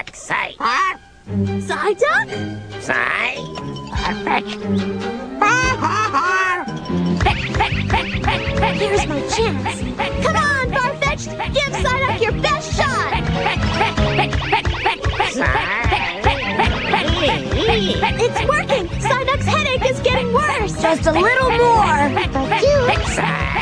Psy. Psyduck? Psy. Here's my chance. Come on, Farfetch'd! Give Psyduck your best shot! It's working! Psyduck's headache is getting worse! Just a little more. Psy.